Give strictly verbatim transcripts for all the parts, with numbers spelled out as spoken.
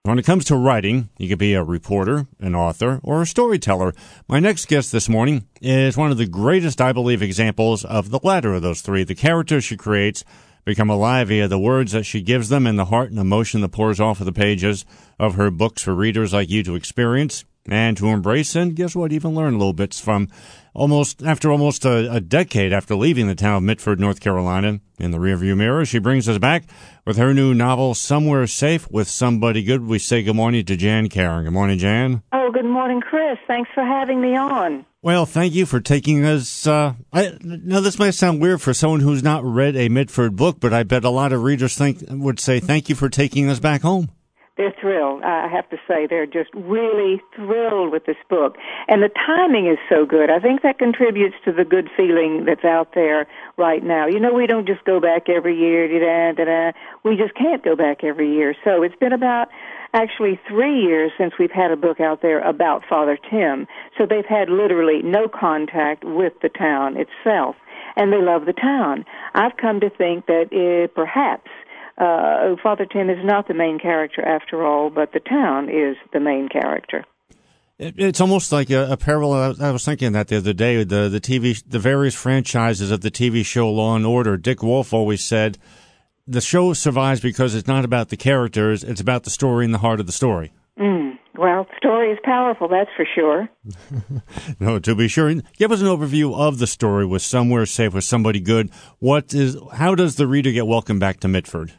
When it comes to writing, you could be a reporter, an author, or a storyteller. My next guest this morning is one of the greatest, I believe, examples of the latter of those three. The characters she creates become alive via the words that she gives them and the heart and emotion that pours off of the pages of her books for readers like you to experience and to embrace, and guess what, even learn little bits from. Almost after almost a, a decade after leaving the town of Mitford, North Carolina, in the rearview mirror, she brings us back with her new novel, Somewhere Safe with Somebody Good. We say good morning to Jan Karon. Good morning, Jan. Oh, good morning, Chris. Thanks for having me on. Well, thank you for taking us. Uh, I, now, this might sound weird for someone who's not read a Mitford book, but I bet a lot of readers think would say thank you for taking us back home. They're thrilled. I have to say, they're just really thrilled with this book. And the timing is so good. I think that contributes to the good feeling that's out there right now. You know, we don't just go back every year. Da, da, da. We just can't go back every year. So it's been about actually three years since we've had a book out there about Father Tim. So they've had literally no contact with the town itself. And they love the town. I've come to think that uh, perhaps Uh, Father Tim is not the main character after all, but the town is the main character. It, it's almost like a, a parallel. I was thinking that the other day. The the T V, the various franchises of the T V show Law and Order. Dick Wolf always said the show survives because it's not about the characters; it's about the story and the heart of the story. Mm. Well, story is powerful, that's for sure. No, to be sure. Give us an overview of the story with Somewhere Safe with Somebody Good. What is? How does the reader get welcome back to Mitford?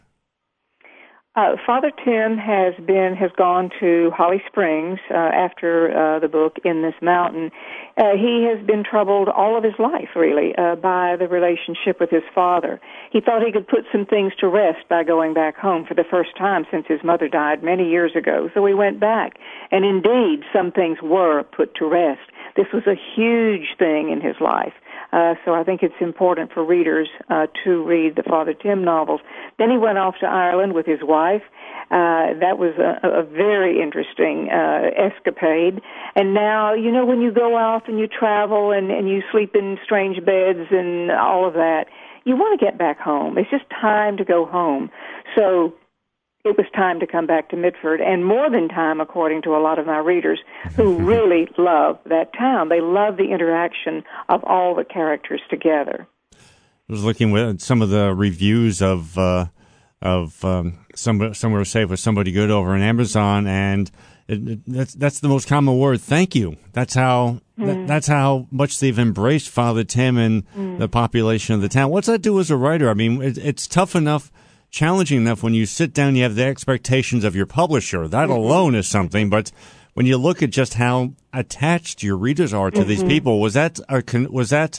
Uh, Father Tim has been has gone to Holly Springs uh, after uh, the book In This Mountain. Uh, he has been troubled all of his life, really, uh, by the relationship with his father. He thought he could put some things to rest by going back home for the first time since his mother died many years ago. So he went back, and indeed, some things were put to rest. This was a huge thing in his life. Uh, so I think it's important for readers uh, to read the Father Tim novels. Then he went off to Ireland with his wife. Uh, that was a, a very interesting uh, escapade. And now, you know, when you go off and you travel and, and you sleep in strange beds and all of that, you want to get back home. It's just time to go home. So it was time to come back to Mitford, and more than time, according to a lot of my readers, who really love that town. They love the interaction of all the characters together. I was looking at some of the reviews of uh, of um, some, Somewhere Safe with Somebody Good over on Amazon, and it, it, that's that's the most common word. Thank you. That's how mm. that, that's how much they've embraced Father Tim and mm. the population of the town. What's that do as a writer? I mean, it, it's tough enough. Challenging enough when you sit down, you have the expectations of your publisher. That mm-hmm. alone is something. But when you look at just how attached your readers are to mm-hmm. these people, was that a con- was that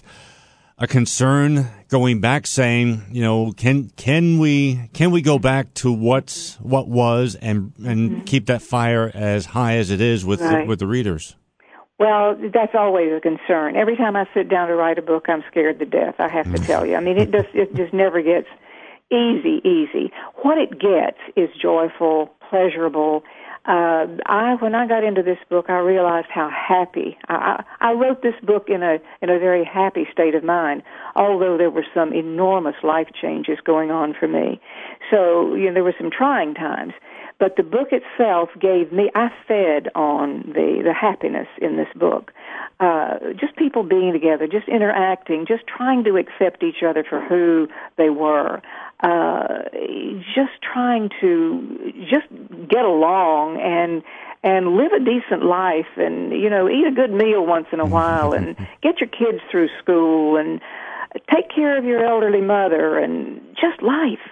a concern going back? Saying, you know, can can we can we go back to what's what was and and mm-hmm. keep that fire as high as it is with right. the, with the readers? Well, that's always a concern. Every time I sit down to write a book, I'm scared to death. I have to tell you. I mean, it just it just never gets easy, easy. What it gets is joyful, pleasurable. Uh, I, when I got into this book, I realized how happy. I, I wrote this book in a in a very happy state of mind, although there were some enormous life changes going on for me. So, you know, there were some trying times. But the book itself gave me, I fed on the, the happiness in this book. Uh, just people being together, just interacting, just trying to accept each other for who they were. Uh, just trying to just get along and and live a decent life and, you know, eat a good meal once in a while and get your kids through school and take care of your elderly mother and just life.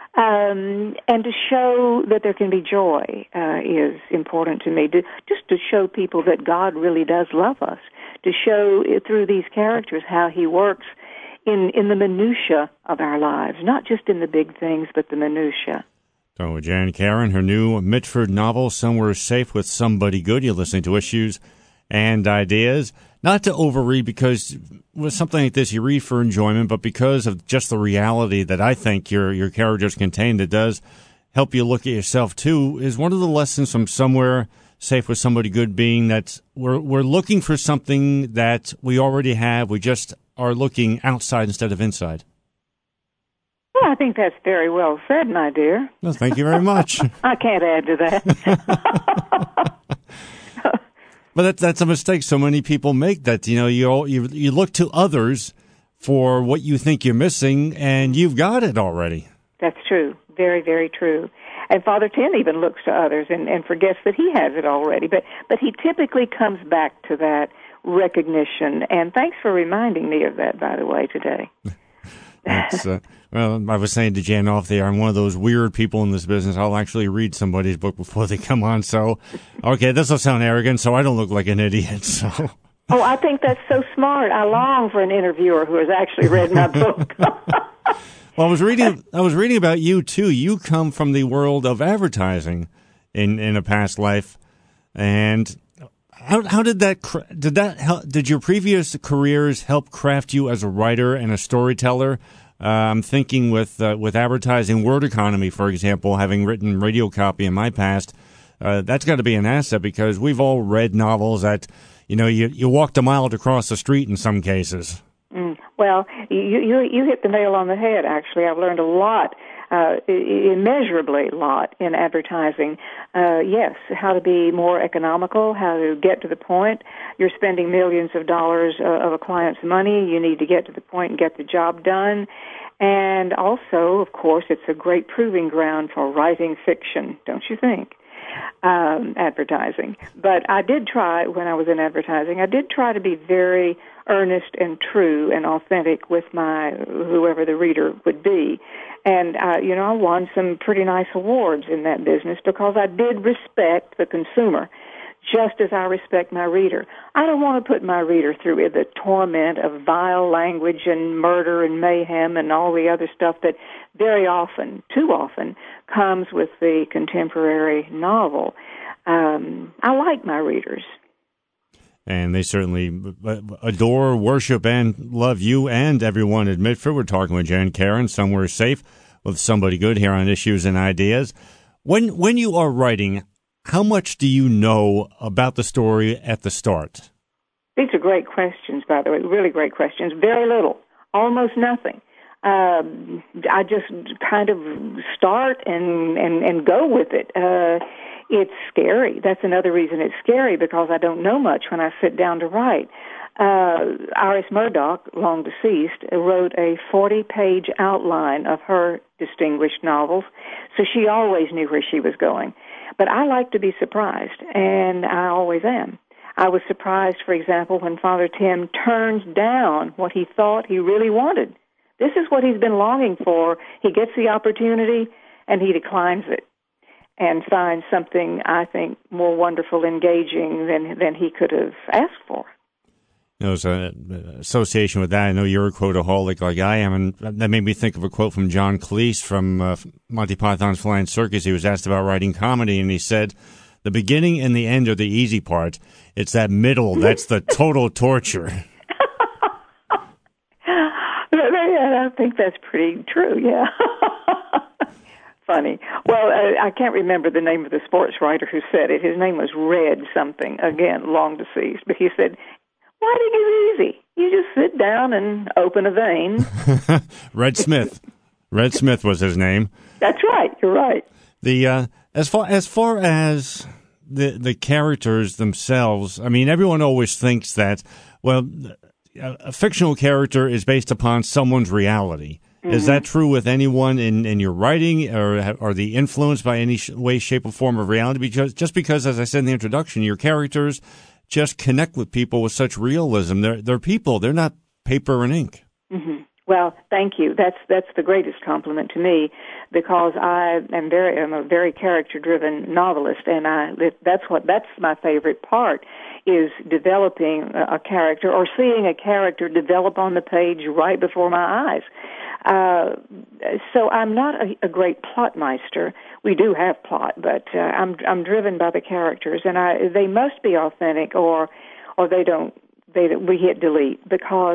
Um, and to show that there can be joy uh, is important to me. To, just to show people that God really does love us. To show it through these characters how He works in in the minutia of our lives, not just in the big things, but the minutia. So, Jan Karon, her new Mitford novel, Somewhere Safe with Somebody Good. You're listening to Issues and Ideas. Not to overread, because with something like this, you read for enjoyment, but because of just the reality that I think your your characters contain that does help you look at yourself, too, is one of the lessons from Somewhere Safe with Somebody Good being that we're we're looking for something that we already have. We just are looking outside instead of inside. Well, I think that's very well said, my dear. Well, thank you very much. I can't add to that. But that's, that's a mistake so many people make, that, you know, you, you you look to others for what you think you're missing, and you've got it already. That's true. Very, very true. And Father Tim even looks to others and, and forgets that he has it already. But but he typically comes back to that recognition. And thanks for reminding me of that, by the way, today. That's, uh, well, I was saying to Jan off there, I'm one of those weird people in this business. I'll actually read somebody's book before they come on. So, okay, this will sound arrogant, so I don't look like an idiot. So. Oh, I think that's so smart. I long for an interviewer who has actually read my book. Well, I was reading. I was reading about you too. You come from the world of advertising in in a past life, and how how did that did that help, did your previous careers help craft you as a writer and a storyteller? Uh, I'm thinking with uh, with advertising, word economy, for example, having written radio copy in my past, uh, that's got to be an asset, because we've all read novels that, you know, you you walked a mile to cross the street in some cases. Mm. Well, you, you you hit the nail on the head, actually. I've learned a lot, uh, immeasurably a lot in advertising. Uh, yes, how to be more economical, how to get to the point. You're spending millions of dollars uh, of a client's money. You need to get to the point and get the job done. And also, of course, it's a great proving ground for writing fiction, don't you think? Um, advertising. But I did try, when I was in advertising, I did try to be very earnest and true and authentic with my, whoever the reader would be. And, uh, you know, I won some pretty nice awards in that business because I did respect the consumer, just as I respect my reader. I don't want to put my reader through the torment of vile language and murder and mayhem and all the other stuff that very often, too often, comes with the contemporary novel. Um, I like my readers. And they certainly adore, worship, and love you and everyone at Mitford. We're talking with Jan Karon, Somewhere Safe with Somebody Good, here on Issues and Ideas. When when you are writing, how much do you know about the story at the start? These are great questions, by the way, really great questions. Very little, almost nothing. Um, I just kind of start and, and, and go with it. Uh, it's scary. That's another reason it's scary, because I don't know much when I sit down to write. Uh, Iris Murdoch, long deceased, wrote a forty-page outline of her distinguished novels, so she always knew where she was going. But I like to be surprised, and I always am. I was surprised, for example, when Father Tim turns down what he thought he really wanted. This is what he's been longing for. He gets the opportunity, and he declines it and finds something, I think, more wonderful, engaging than, than he could have asked for. You know, as an association with that, I know you're a quoteaholic like I am, and that made me think of a quote from John Cleese from uh, Monty Python's Flying Circus. He was asked about writing comedy, and he said, the beginning and the end are the easy part. It's that middle that's the total torture. I think that's pretty true, yeah. Funny. Well, uh, I can't remember the name of the sports writer who said it. His name was Red something, again, long deceased. But he said, writing is easy. You just sit down and open a vein. Red Smith. Red Smith was his name. That's right. You're right. The uh, as far as far as the the characters themselves, I mean, everyone always thinks that, well, a fictional character is based upon someone's reality. Mm-hmm. Is that true with anyone in, in your writing, or are they influenced by any way, shape, or form of reality? Because just because, as I said in the introduction, your characters just connect with people with such realism. They're they're people. They're not paper and ink. Mm-hmm. Well, thank you. That's that's the greatest compliment to me, because I am very I'm a very character-driven novelist, and I that's what that's my favorite part, is developing a character or seeing a character develop on the page right before my eyes. Uh, so I'm not a, a great plot meister. We do have plot, but uh, I'm I'm driven by the characters, and I they must be authentic, or or they don't they we hit delete, because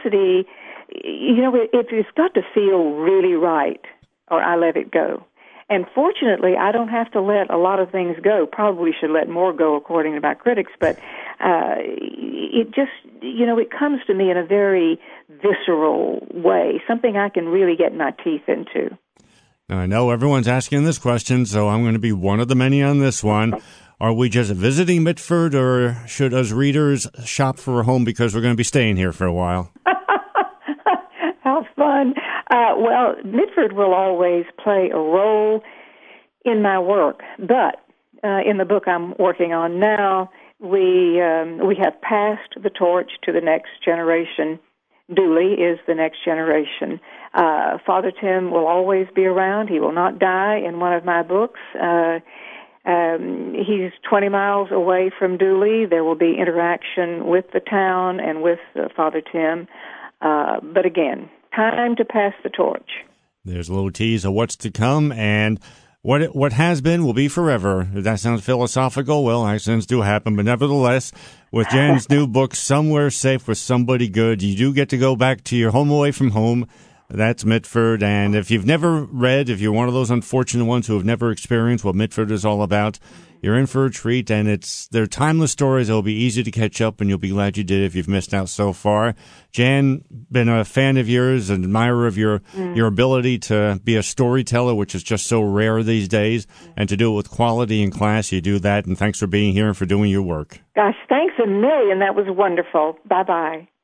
authenticity, you know, it, it's got to feel really right, or I let it go. And fortunately, I don't have to let a lot of things go. Probably should let more go, according to my critics, but uh, it just, you know, it comes to me in a very visceral way, something I can really get my teeth into. Now, I know everyone's asking this question, so I'm going to be one of the many on this one. Are we just visiting Mitford, or should us readers shop for a home because we're going to be staying here for a while? How fun. Uh, well, Mitford will always play a role in my work, but uh, in the book I'm working on now, we um, we have passed the torch to the next generation. Dooley is the next generation. Uh, Father Tim will always be around. He will not die in one of my books. Uh, um, he's twenty miles away from Dooley. There will be interaction with the town and with uh, Father Tim. Uh, but again, time to pass the torch. There's a little tease of what's to come, and what it, what has been will be forever. If that sounds philosophical, well, accidents do happen, but nevertheless, with Jan's new book, Somewhere Safe with Somebody Good, you do get to go back to your home away from home. That's Mitford, and if you've never read, if you're one of those unfortunate ones who have never experienced what Mitford is all about, you're in for a treat, and it's they're timeless stories. It'll be easy to catch up, and you'll be glad you did if you've missed out so far. Jan, been a fan of yours, an admirer of your mm. your ability to be a storyteller, which is just so rare these days, and to do it with quality and class. You do that, and thanks for being here and for doing your work. Gosh, thanks a million. That was wonderful. Bye-bye.